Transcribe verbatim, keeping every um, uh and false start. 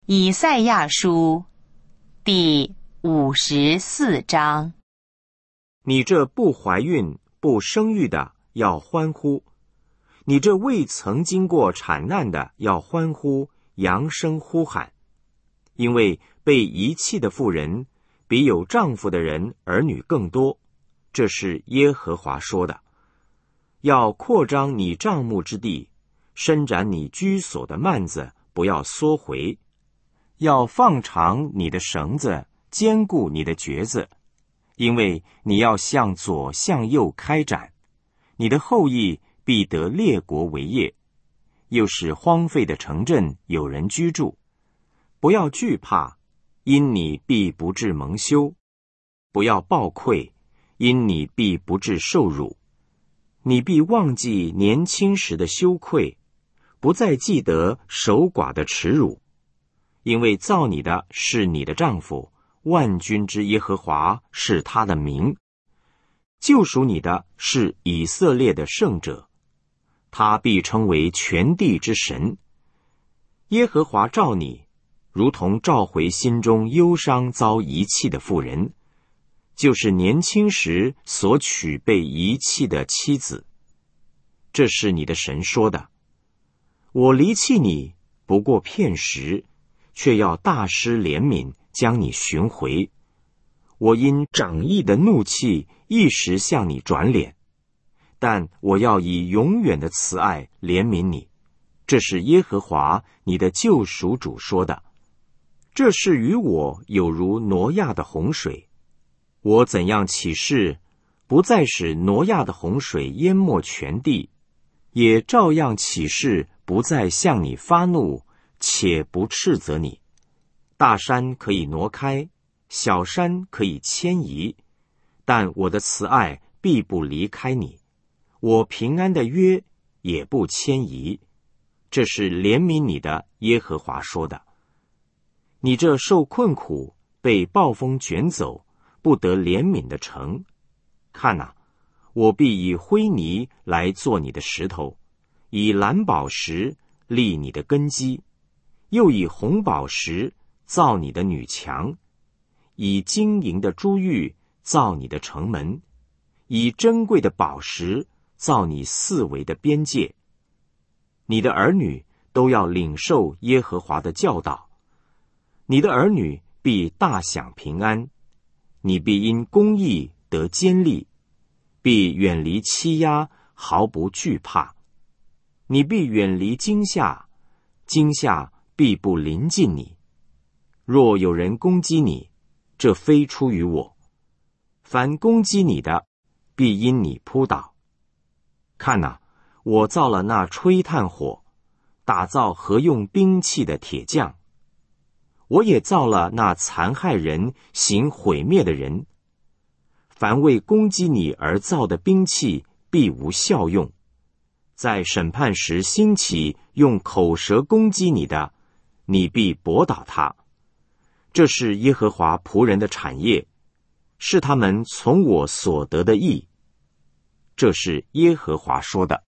以赛亚书第五十四章。 你这不怀孕不生育的要欢呼，你这未曾经过产难的要欢呼，扬声呼喊，因为被遗弃的妇人比有丈夫的人儿女更多，这是耶和华说的。要扩张你帐幕之地，伸展你居所的幔子，不要缩回。要放长你的绳子，坚固你的橛子，因为你要向左向右开展，你的后裔必得列国为业，又使荒废的城镇有人居住。不要惧怕，因你必不致蒙羞；不要抱愧，因你必不致受辱。你必忘记年轻时的羞愧，不再记得守寡的耻辱。因为造你的是你的丈夫，万军之耶和华是他的名，救赎你的是以色列的圣者，他必称为全地之神。耶和华召你，如同召回心中忧伤遭遗弃的妇人，就是年轻时所娶被遗弃的妻子。这是你的神说的。我离弃你不过片时，却要大施怜悯，将你寻回。我因长义的怒气一时向你转脸，但我要以永远的慈爱怜悯你。这是耶和华你的救赎主说的。这事与我有如挪亚的洪水，我怎样起誓，不再使挪亚的洪水淹没全地，也照样起誓，不再向你发怒，且不斥责你。大山可以挪开，小山可以迁移，但我的慈爱必不离开你，我平安的约也不迁移。这是怜悯你的耶和华说的。你这受困苦，被暴风卷走，不得怜悯的城，看哪，我必以灰泥来做你的石头，以蓝宝石立你的根基，又以红宝石造你的女墙，以金银的珠玉造你的城门，以珍贵的宝石造你四围的边界。你的儿女都要领受耶和华的教导，你的儿女必大享平安，你必因公义得坚立，必远离欺压，毫不惧怕。你必远离惊吓，惊吓必不临近你。若有人攻击你，这非出于我；凡攻击你的，必因你扑倒。看哪，我造了那吹炭火，打造合用兵器的铁匠。我也造了那残害人、行毁灭的人。凡为攻击你而造的兵器，必无效用。在审判时兴起用口舌攻击你的，你必驳倒他。这是耶和华仆人的产业，是他们从我所得的义。这是耶和华说的。